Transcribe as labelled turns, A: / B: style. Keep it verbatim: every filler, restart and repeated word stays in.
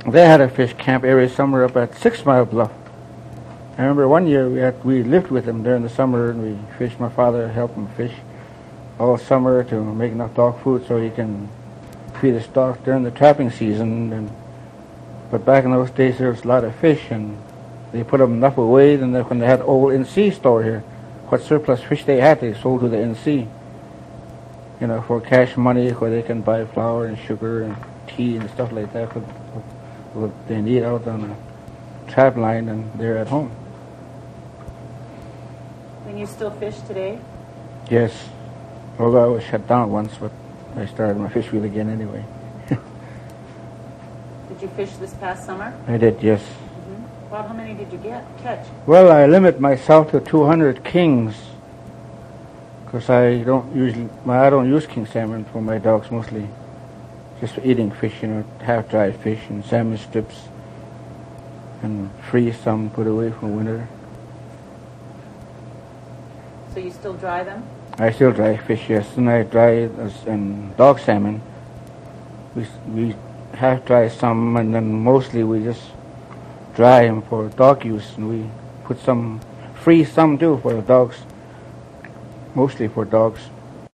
A: they had a fish camp every summer up at Six Mile Bluff. I remember one year we had we lived with them during the summer, and we fished. My father helped him fish all summer to make enough dog food so he can feed his dog during the trapping season. And but back in those days there was a lot of fish, and they put them enough away. And when they had old N C store here, what surplus fish they had, they sold to the N C. You know, for cash money, where they can buy flour and sugar and tea and stuff like that for what they need out on a trap line, and they're at home.
B: And you still fish today?
A: Yes, although I was shut down once, but I started my fish wheel again anyway.
B: Did you fish this past summer?
A: I did, yes.
B: Mm-hmm. Well, how many did you get catch?
A: Well, I limit myself to two hundred kings, because I don't usually, well, I don't use king salmon for my dogs mostly, just for eating fish, you know, half-dried fish and salmon strips, and freeze some, put away for winter.
B: So you still dry them?
A: I still dry fish, yes, and I dry as and dog salmon. We we half dry some, and then mostly we just dry them for dog use, and we put some freeze some too for the dogs, mostly for dogs.